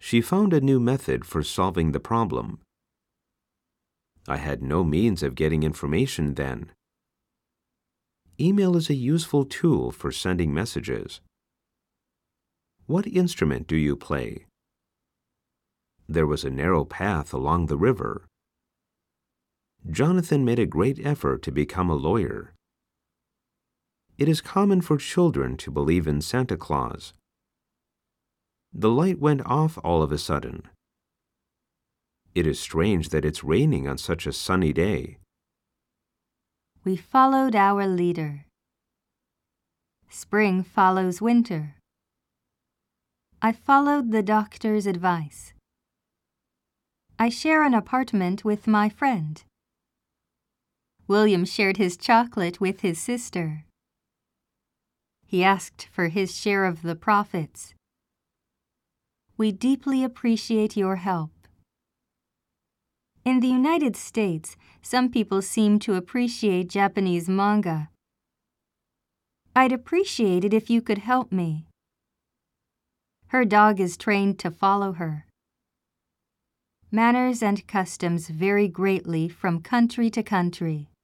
She found a new method for solving the problem. I had no means of getting information then. Email is a useful tool for sending messages. What instrument do you play? There was a narrow path along the river. Jonathan made a great effort to become a lawyer. It is common for children to believe in Santa Claus. The light went off all of a sudden. It is strange that it's raining on such a sunny day. We followed our leader. Spring follows winter. I followed the doctor's advice. I share an apartment with my friend. William shared his chocolate with his sister. He asked for his share of the profits. We deeply appreciate your help. In the United States, some people seem to appreciate Japanese manga. I'd appreciate it if you could help me. Her dog is trained to follow her. Manners and customs vary greatly from country to country.